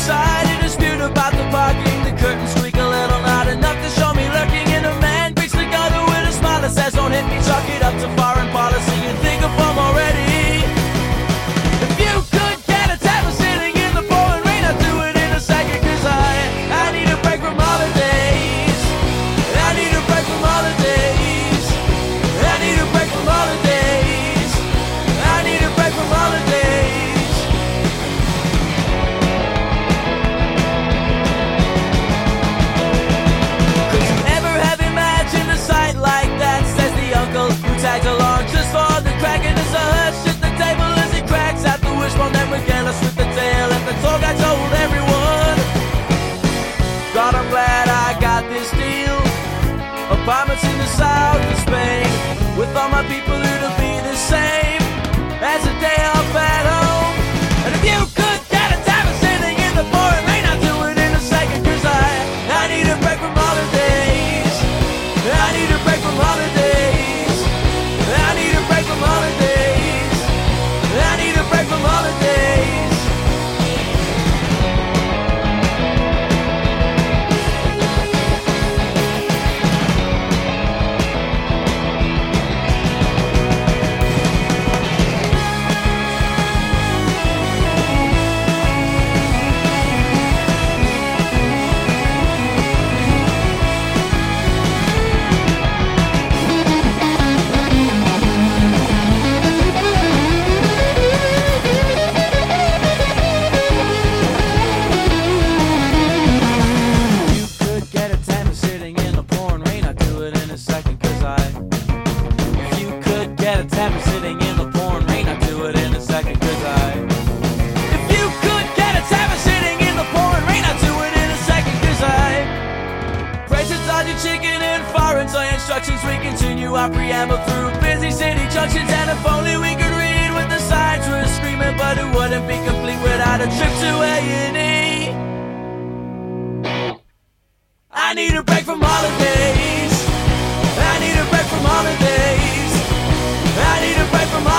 inside. A dispute about the parking. The curtains squeak a little, not enough to show me lurking. And a man greets the other with a smile that says, don't hit me, chalk it up to foreign policy and think of home already. If you could get a table sitting in the pouring rain, I'd do it in a second, cause I need a break from holidays. I need a break from holidays. I need a break from holidays. I need a break from holidays. Could you ever have imagined a sight like that? Says the uncle who tags along just for the crack. And there's a hush at the table as he cracks out the wishbone. Then regardless with the tale and the tour guide told everyone. God, I'm glad I got this deal. Apartments in the south of Spain, with all my people it'll be the same as a day off at home. And if you could get a table sitting in the pouring rain, I'd do it in a second, cause I need a break from holidays. I need a break from holidays. I need a break from holidays. I need a break from holidays. Instructions, we continue our preamble through busy city junctions. And if only we could read what the signs were screaming, but it wouldn't be complete without a trip to A&E. I need a break from holidays. I need a break from holidays. I need a break from holidays.